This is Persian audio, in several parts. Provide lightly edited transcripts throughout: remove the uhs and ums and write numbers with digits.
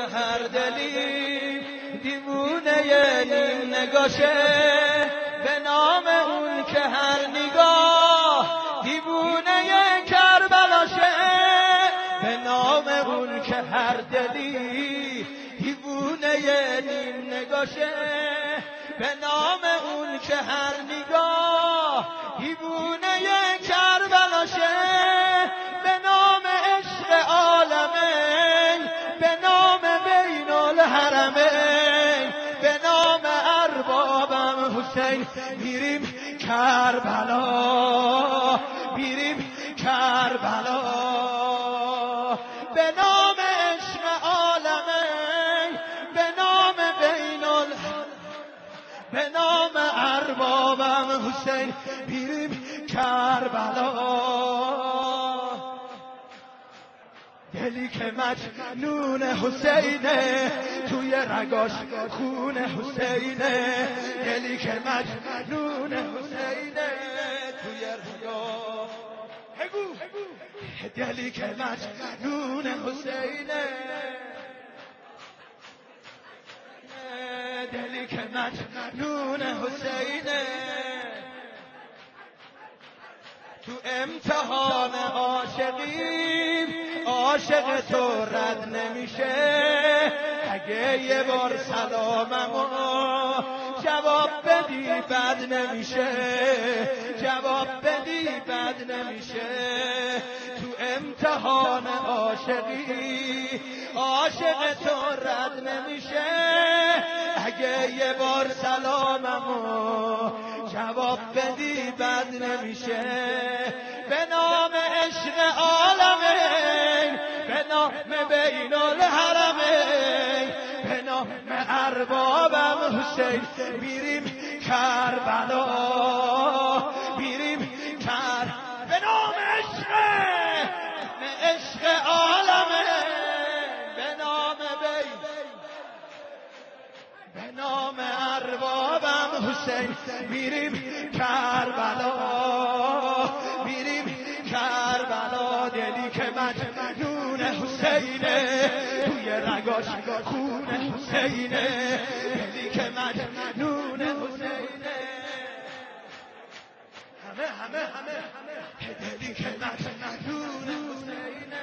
هر دلی دیوونه نیم نگاشه، به نام اون که هر نگاه دیوونه کربلاشه، به نام اون که هر دلی دیوونه نیم نگاشه، به نام اون که هر نگاه دیوونه کربلاشه، به نام عشق عالمین، به نام بین الحرمین، به نام اربابم حسین میریم کربلا، میریم کربلا، به نام عشق عالمین، به نام بین به نام اربابم حسین میریم کربلا. دلی که مجنون حسینه، توی رگاش خون حسینه، دلی که مجنون حسینه، توی رگاش دلی که مجنون حسینه، دلی که مجنون حسینه، تو امتحان عاشقی عاشق تو رد نمیشه، اگه یه بار سلاممو جواب بدی بد نمیشه، جواب بدی بد نمیشه، تو امتحان عاشقی عاشق تو رد نمیشه، اگه یه بار سلاممو جواب بدی بد نمیشه، به نام عشق عالمین، به نام بین الحرمین، به نام اربابم حسین میریم کربلا، میریم به نام عشق عالمین، به نام به نام اربابم حسین میریم کربلا، میریم کربلا، دلی که مجنون حسینه، توی رگاش خون حسینه، دلی که مجنون حسینه، همه دلی که مجنون حسینه،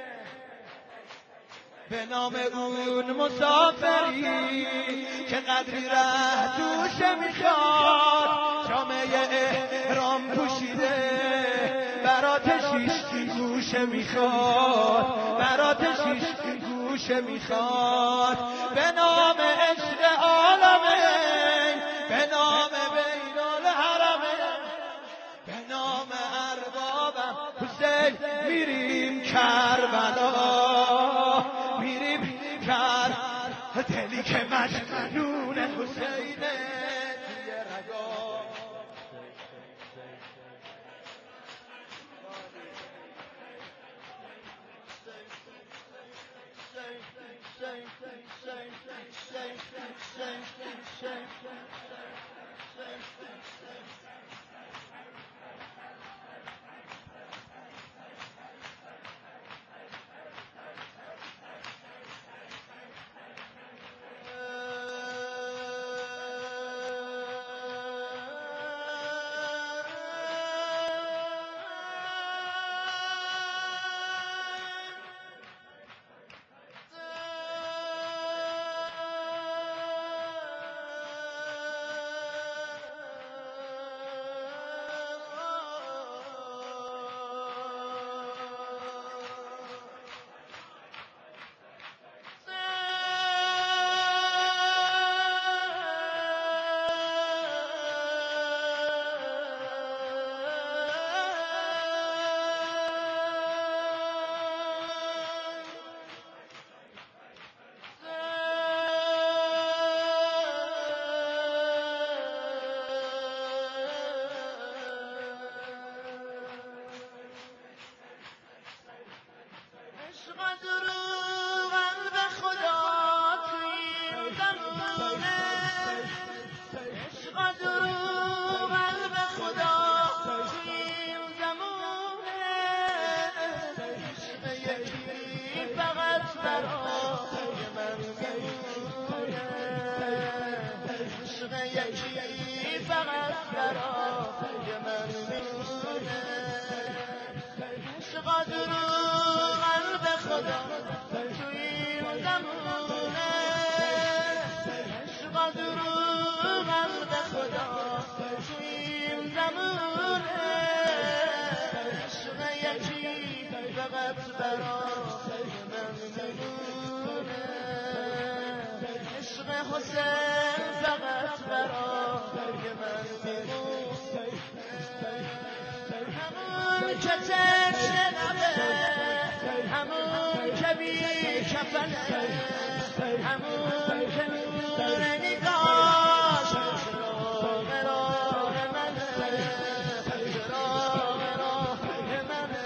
به نام اون مسافری که قدری ره توشه میخواد، جامعه احرام پوشیده برات شیش گوشه میخواد، برات شیش گوشه میخواد، به نام عشق عالمین، به نام بین الحرمین، به نام اربابم حسین میریم کربلا، دلی که مجنون حسینه، توی رگا فقط برای من میمونه عشق حسین فقط برای من میمونه همون که تشنبه همون که بی کفنه همون که نور نگاش چراغ راه منه چراغ راه منه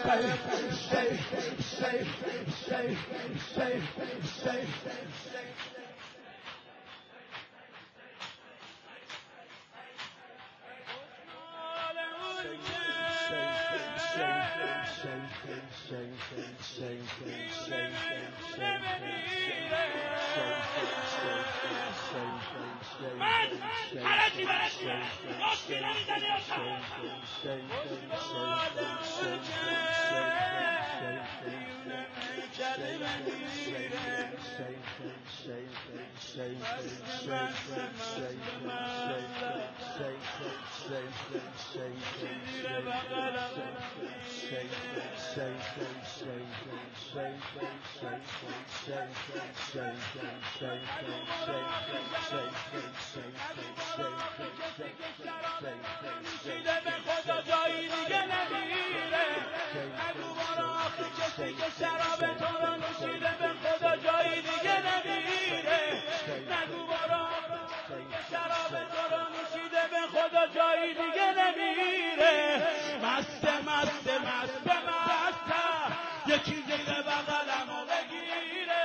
شراب تو رو نوشیده به خدا جایی دیگه نمیره نگو برا شراب تو رو نوشیده به خدا جایی دیگه نمیره مست مست مست مست یکی زیر بغلمو بگیره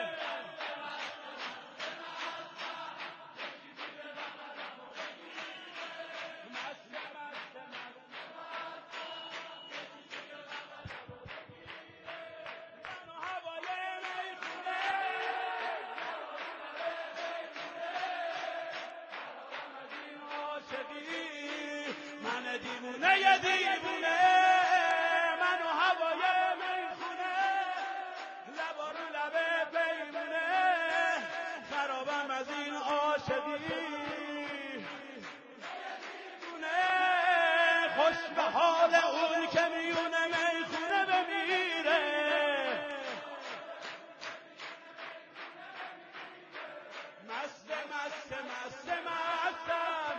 من دیوونه یه دیوونه منو هوای میخونه لبا رو لبه پیمونه خرابم از این عاشقی خوش به حال اون که میونه میخونه بمیره مست مست مست مستم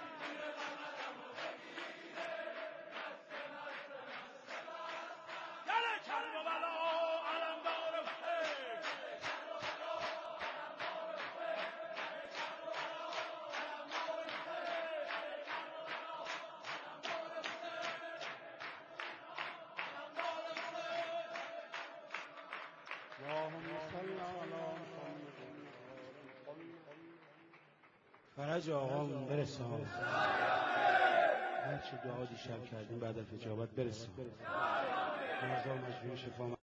فرج آقامون برسان هرچی دعا دیشب کردیم بعد از اجابت برسان مرزا مجبور شفا